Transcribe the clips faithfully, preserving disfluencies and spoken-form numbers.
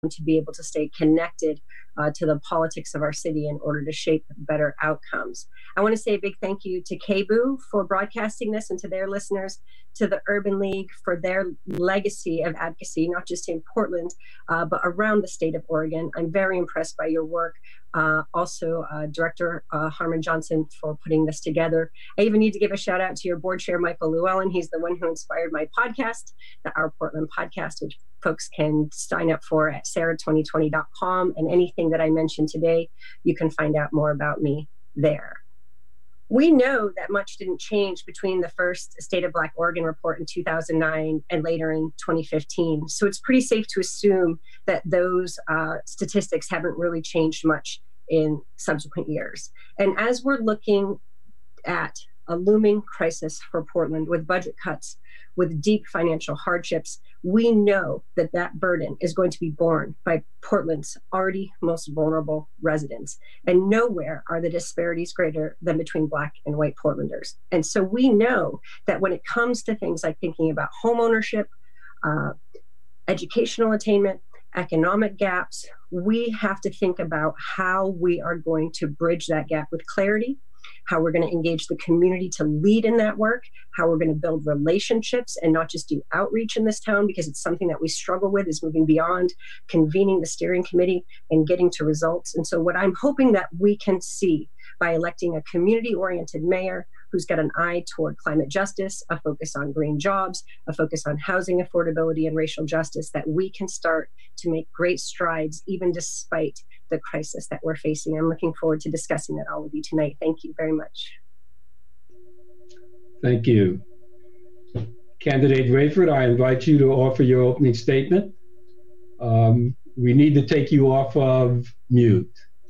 to be able to stay connected uh, to the politics of our city in order to shape better outcomes. I want to say a big thank you to K B U for broadcasting this and to their listeners, to the Urban League for their legacy of advocacy, not just in Portland, uh, but around the state of Oregon. I'm very impressed by your work. Uh, also, uh, Director uh, Harmon Johnson for putting this together. I even need to give a shout out to your board chair, Michael Llewellyn. He's the one who inspired my podcast, the Our Portland Podcast, which folks can sign up for at sarah twenty twenty dot com. And anything that I mentioned today, you can find out more about me there. We know that much didn't change between the first State of Black Oregon report in two thousand nine and later in twenty fifteen. So it's pretty safe to assume that those uh, statistics haven't really changed much in subsequent years. And as we're looking at a looming crisis for Portland with budget cuts, with deep financial hardships, we know that that burden is going to be borne by Portland's already most vulnerable residents. And nowhere are the disparities greater than between Black and white Portlanders. And so we know that when it comes to things like thinking about home ownership, uh, educational attainment, economic gaps, we have to think about how we are going to bridge that gap with clarity, how we're going to engage the community to lead in that work, how we're going to build relationships and not just do outreach in this town, because it's something that we struggle with, is moving beyond convening the steering committee and getting to results. And so what I'm hoping that we can see by electing a community-oriented mayor who's got an eye toward climate justice, a focus on green jobs, a focus on housing affordability and racial justice, that we can start to make great strides even despite the crisis that we're facing. I'm looking forward to discussing that all with you tonight. Thank you very much. Thank you. Candidate Rayford, I invite you to offer your opening statement. Um, we need to take you off of mute.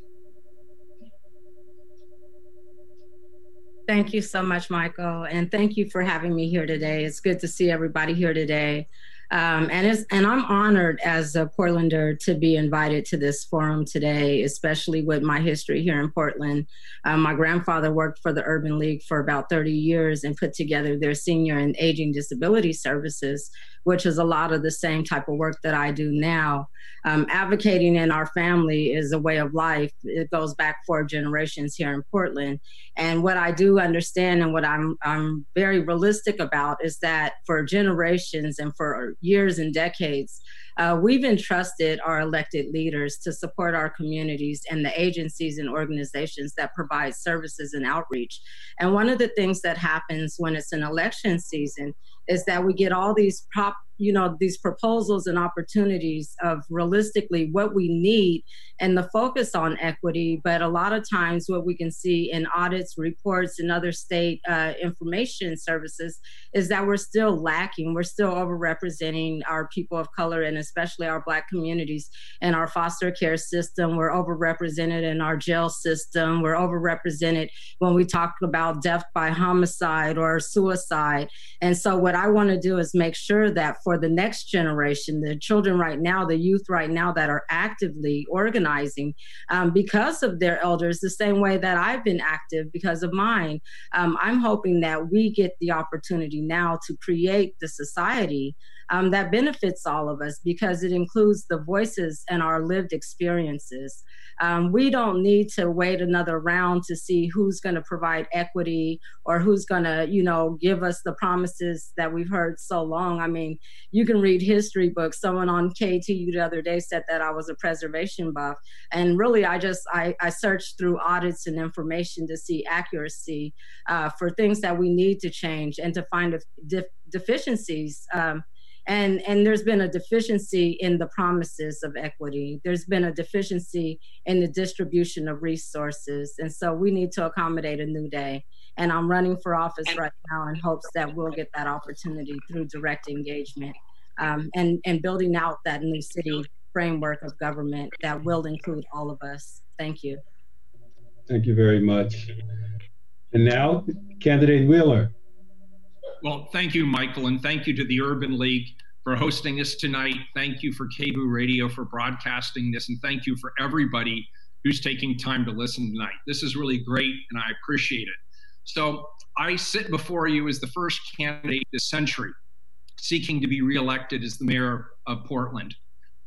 Thank you so much, Michael, and thank you for having me here today. It's good to see everybody here today. Um, and, it's, and I'm honored as a Portlander to be invited to this forum today, especially with my history here in Portland. Um, my grandfather worked for the Urban League for about thirty years and put together their senior and aging disability services, which is a lot of the same type of work that I do now. Um, advocating in our family is a way of life. It goes back four generations here in Portland. And what I do understand and what I'm, I'm very realistic about is that for generations and for years and decades, uh, we've entrusted our elected leaders to support our communities and the agencies and organizations that provide services and outreach. And one of the things that happens when it's an election season is that we get all these prop, you know, these proposals and opportunities of realistically what we need and the focus on equity. But a lot of times what we can see in audits, reports, and other state uh, information services is that we're still lacking. We're still overrepresenting our people of color and especially our Black communities in our foster care system. We're overrepresented in our jail system. We're overrepresented when we talk about death by homicide or suicide. And so what I want to do is make sure that for the next generation, the children right now, the youth right now that are actively organizing um, because of their elders, the same way that I've been active because of mine, um, I'm hoping that we get the opportunity now to create the society um, that benefits all of us, because it includes the voices and our lived experiences. Um, we don't need to wait another round to see who's going to provide equity or who's going to, you know, give us the promises that we've heard so long. I mean, you can read history books. Someone on K T U the other day said that I was a preservation buff. And really, I just, I, I searched through audits and information to see accuracy uh, for things that we need to change and to find def deficiencies. Um, And, and there's been a deficiency in the promises of equity. There's been a deficiency in the distribution of resources. And so we need to accommodate a new day. And I'm running for office right now in hopes that we'll get that opportunity through direct engagement um, and, and building out that new city framework of government that will include all of us. Thank you. Thank you very much. And now, Candidate Wheeler. Well, thank you, Michael, and thank you to the Urban League for hosting us tonight. Thank you for K B U Radio for broadcasting this, and thank you for everybody who's taking time to listen tonight. This is really great, and I appreciate it. So I sit before you as the first candidate this century seeking to be reelected as the mayor of Portland.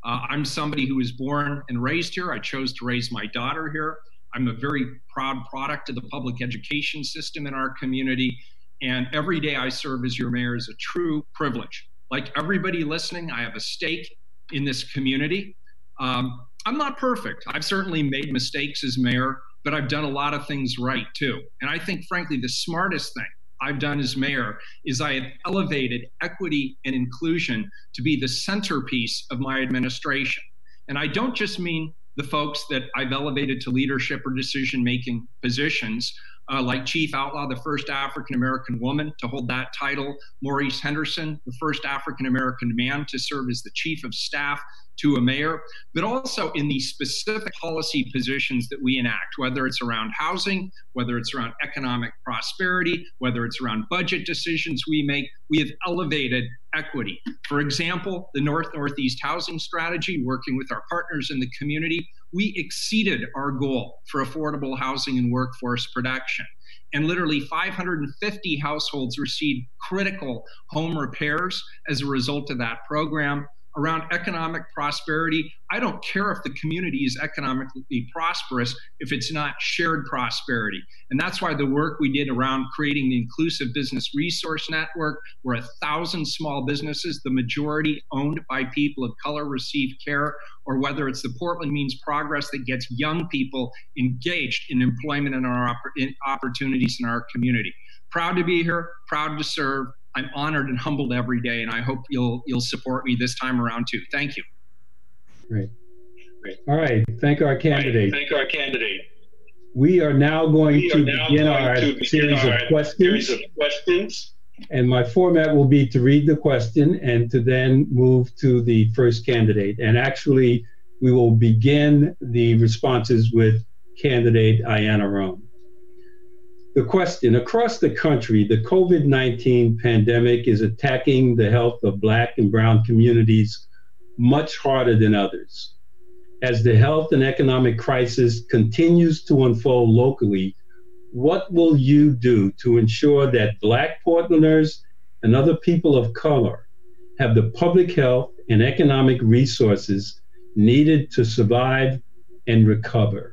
Uh, I'm somebody who was born and raised here. I chose to raise my daughter here. I'm a very proud product of the public education system in our community. And every day I serve as your mayor is a true privilege. Like everybody listening, I have a stake in this community. Um, I'm not perfect. I've certainly made mistakes as mayor, but I've done a lot of things right too. And I think, frankly, the smartest thing I've done as mayor is I have elevated equity and inclusion to be the centerpiece of my administration. And I don't just mean the folks that I've elevated to leadership or decision-making positions, uh, like Chief Outlaw, the first African-American woman to hold that title, Maurice Henderson, the first African-American man to serve as the chief of staff to a mayor, but also in the specific policy positions that we enact, whether it's around housing, whether it's around economic prosperity, whether it's around budget decisions we make, we have elevated equity. For example, the North-Northeast Housing Strategy, working with our partners in the community, we exceeded our goal for affordable housing and workforce protection. And literally five hundred fifty households received critical home repairs as a result of that program. Around economic prosperity, I don't care if the community is economically prosperous if it's not shared prosperity. And that's why the work we did around creating the Inclusive Business Resource Network, where a thousand small businesses, the majority owned by people of color, receive care, or whether it's the Portland Means Progress that gets young people engaged in employment and our opp- in opportunities in our community. Proud to be here, proud to serve. I'm honored and humbled every day, and I hope you'll you'll support me this time around too. Thank you. Great. Great. All right. Thank our candidate. Right. Thank our candidate. We are now going we to now begin going our to series begin of our questions. Series of questions. And my format will be to read the question and to then move to the first candidate. And actually, we will begin the responses with candidate Ayanna Rome. The question: across the country, the COVID nineteen pandemic is attacking the health of Black and Brown communities much harder than others. As the health and economic crisis continues to unfold locally, what will you do to ensure that Black Portlanders and other people of color have the public health and economic resources needed to survive and recover?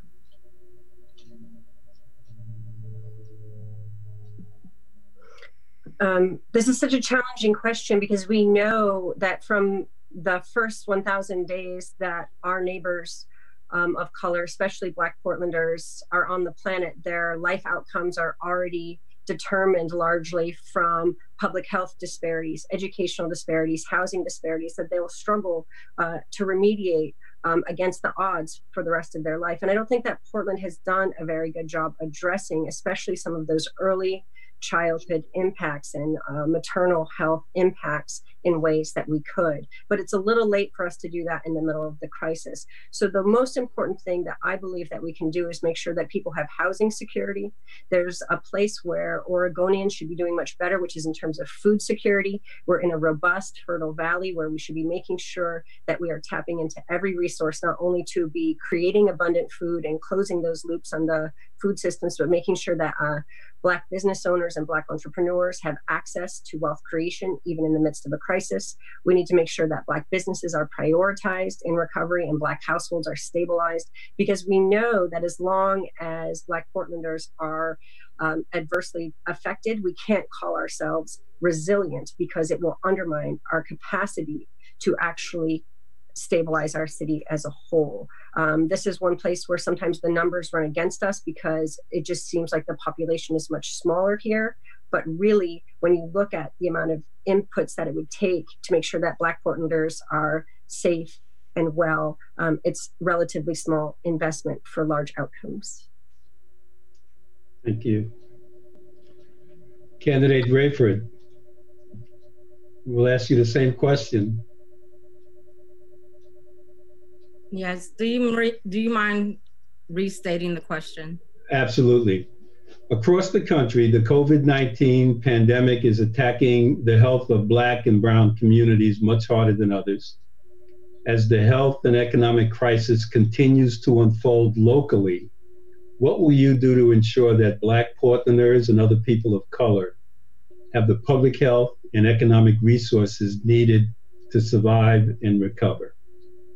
Um, this is such a challenging question because we know that from the first one thousand days that our neighbors um, of color, especially Black Portlanders, are on the planet, their life outcomes are already determined largely from public health disparities, educational disparities, housing disparities, that they will struggle uh, to remediate um, against the odds for the rest of their life. And I don't think that Portland has done a very good job addressing, especially some of those early childhood impacts and uh, maternal health impacts in ways that we could. But it's a little late for us to do that in the middle of the crisis. So the most important thing that I believe that we can do is make sure that people have housing security. There's a place where Oregonians should be doing much better, which is in terms of food security. We're in a robust, fertile valley where we should be making sure that we are tapping into every resource, not only to be creating abundant food and closing those loops on the food systems, but making sure that uh, Black business owners and Black entrepreneurs have access to wealth creation, even in the midst of a crisis. We need to make sure that Black businesses are prioritized in recovery and Black households are stabilized, because we know that as long as Black Portlanders are um, adversely affected, we can't call ourselves resilient, because it will undermine our capacity to actually stabilize our city as a whole. Um, this is one place where sometimes the numbers run against us because it just seems like the population is much smaller here. But really, when you look at the amount of inputs that it would take to make sure that Black Portlanders are safe and well, um, it's relatively small investment for large outcomes. Thank you. Candidate Rayford, we'll ask you the same question. Yes, do you, do you mind restating the question? Absolutely. Across the country, the COVID nineteen pandemic is attacking the health of Black and Brown communities much harder than others. As the health and economic crisis continues to unfold locally, what will you do to ensure that Black Portlanders and other people of color have the public health and economic resources needed to survive and recover?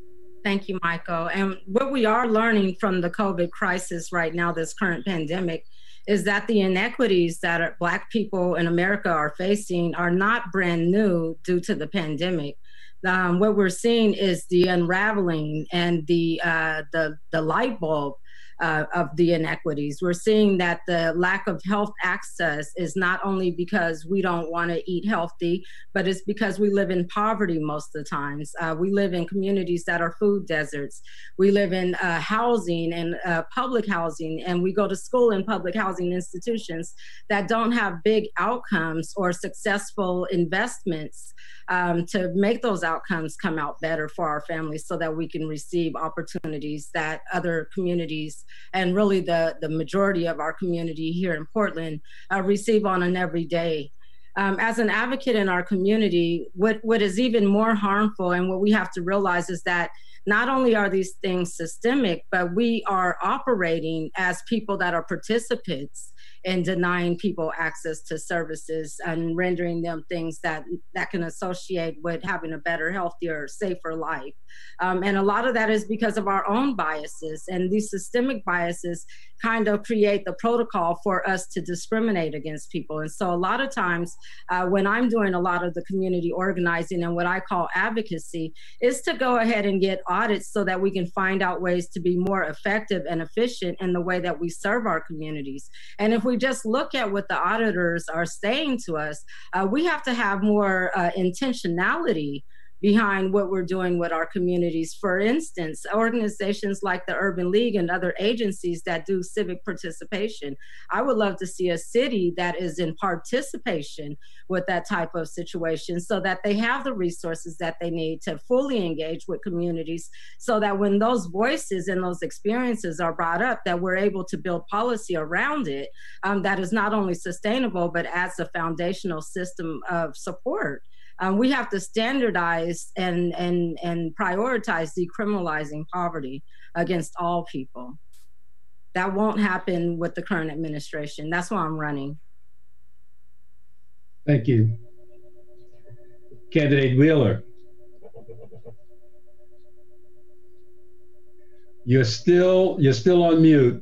Thank you, Michael. And what we are learning from the COVID crisis right now, this current pandemic, is that the inequities that are, Black people in America are facing are not brand new due to the pandemic. Um, what we're seeing is the unraveling and the, uh, the, the light bulb Uh, of the inequities. We're seeing that the lack of health access is not only because we don't want to eat healthy, but it's because we live in poverty most of the times. Uh, we live in communities that are food deserts. We live in uh, housing and uh, public housing, and we go to school in public housing institutions that don't have big outcomes or successful investments um, to make those outcomes come out better for our families so that we can receive opportunities that other communities and really the, the majority of our community here in Portland uh, receive on an everyday. Um, as an advocate in our community, what, what is even more harmful and what we have to realize is that not only are these things systemic, but we are operating as people that are participants in denying people access to services and rendering them things that, that can associate with having a better, healthier, safer life. Um, and a lot of that is because of our own biases, and these systemic biases kind of create the protocol for us to discriminate against people. And so a lot of times uh, when I'm doing a lot of the community organizing and what I call advocacy is to go ahead and get audits so that we can find out ways to be more effective and efficient in the way that we serve our communities. And if we just look at what the auditors are saying to us, uh, we have to have more uh, intentionality behind what we're doing with our communities. For instance, organizations like the Urban League and other agencies that do civic participation. I would love to see a city that is in participation with that type of situation so that they have the resources that they need to fully engage with communities so that when those voices and those experiences are brought up, that we're able to build policy around it um, that is not only sustainable, but adds a foundational system of support. Um, we have to standardize and, and, and prioritize decriminalizing poverty against all people. That won't happen with the current administration. That's why I'm running. Thank you. Candidate Wheeler. You're still, you're still on mute.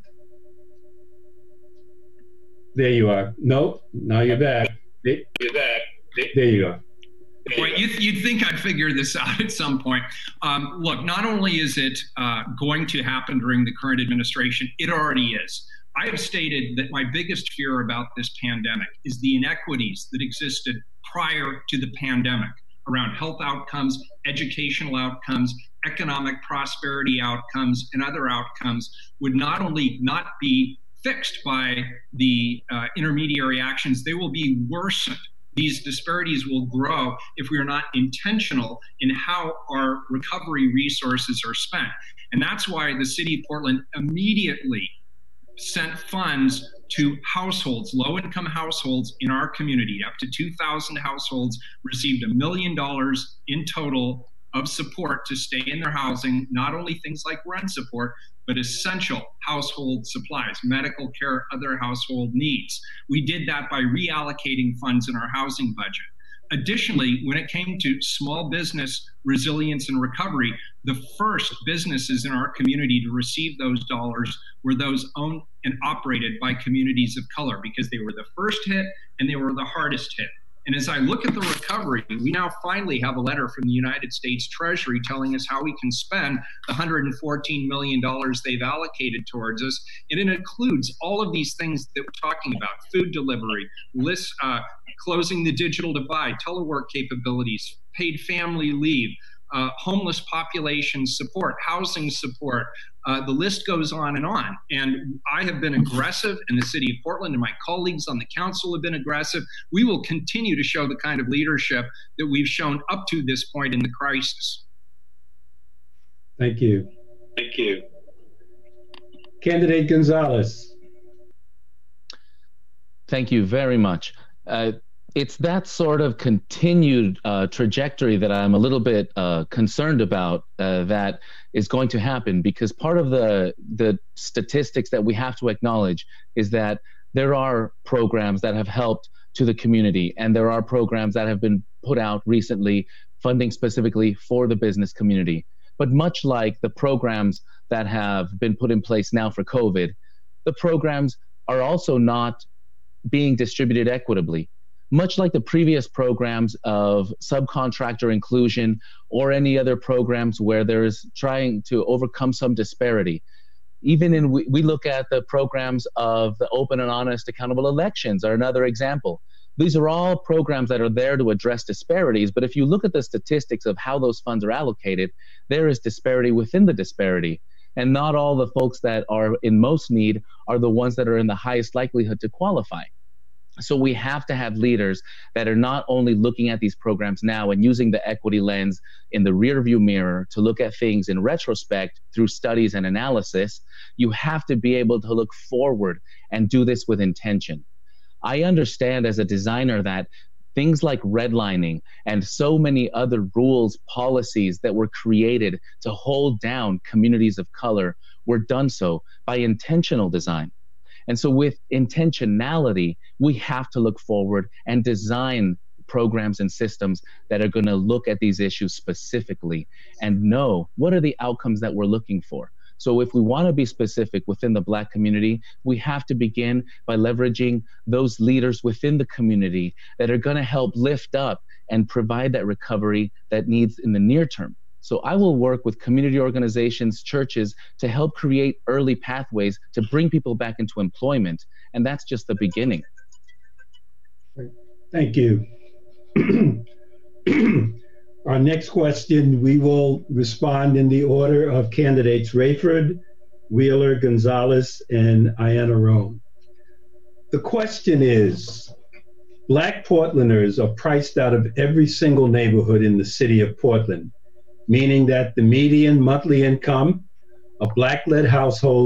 There you are. Nope, now you're back. You're back. There you are. Boy, you'd, you'd think I'd figure this out at some point. Um, look, not only is it uh, going to happen during the current administration, it already is. I have stated that my biggest fear about this pandemic is the inequities that existed prior to the pandemic around health outcomes, educational outcomes, economic prosperity outcomes, and other outcomes would not only not be fixed by the uh, intermediary actions, they will be worsened. These disparities will grow if we are not intentional in how our recovery resources are spent. And that's why the city of Portland immediately sent funds to households, low-income households in our community. Up to two thousand households received a million dollars in total of support to stay in their housing, not only things like rent support, but essential household supplies, medical care, other household needs. We did that by reallocating funds in our housing budget. Additionally, when it came to small business resilience and recovery, the first businesses in our community to receive those dollars were those owned and operated by communities of color because they were the first hit and they were the hardest hit. And as I look at the recovery, we now finally have a letter from the United States Treasury telling us how we can spend the one hundred fourteen million dollars they've allocated towards us. And it includes all of these things that we're talking about: food delivery, list, uh, closing the digital divide, telework capabilities, paid family leave, uh, homeless population support, housing support. Uh, the list goes on and on. And I have been aggressive, and the city of Portland and my colleagues on the council have been aggressive. We will continue to show the kind of leadership that we've shown up to this point in the crisis. Thank you. Thank you. Candidate Gonzalez. Thank you very much. Uh, it's that sort of continued uh, trajectory that I'm a little bit uh, concerned about uh, that is going to happen, because part of the the statistics that we have to acknowledge is that there are programs that have helped to the community, and there are programs that have been put out recently funding specifically for the business community. But much like the programs that have been put in place now for COVID, the programs are also not being distributed equitably. Much like the previous programs of subcontractor inclusion or any other programs where there's trying to overcome some disparity. Even in, we, we look at the programs of the open and honest accountable elections are another example. These are all programs that are there to address disparities, but if you look at the statistics of how those funds are allocated, there is disparity within the disparity. And not all the folks that are in most need are the ones that are in the highest likelihood to qualify. So we have to have leaders that are not only looking at these programs now and using the equity lens in the rearview mirror to look at things in retrospect through studies and analysis. You have to be able to look forward and do this with intention. I understand as a designer that things like redlining and so many other rules, policies that were created to hold down communities of color were done so by intentional design. And so with intentionality, we have to look forward and design programs and systems that are going to look at these issues specifically and know what are the outcomes that we're looking for. So if we want to be specific within the Black community, we have to begin by leveraging those leaders within the community that are going to help lift up and provide that recovery that needs in the near term. So I will work with community organizations, churches, to help create early pathways to bring people back into employment. And that's just the beginning. Thank you. Our next question, we will respond in the order of candidates Rayford, Wheeler, Gonzalez, and Ayanna Rome. The question is, Black Portlanders are priced out of every single neighborhood in the city of Portland, meaning that the median monthly income of Black-led households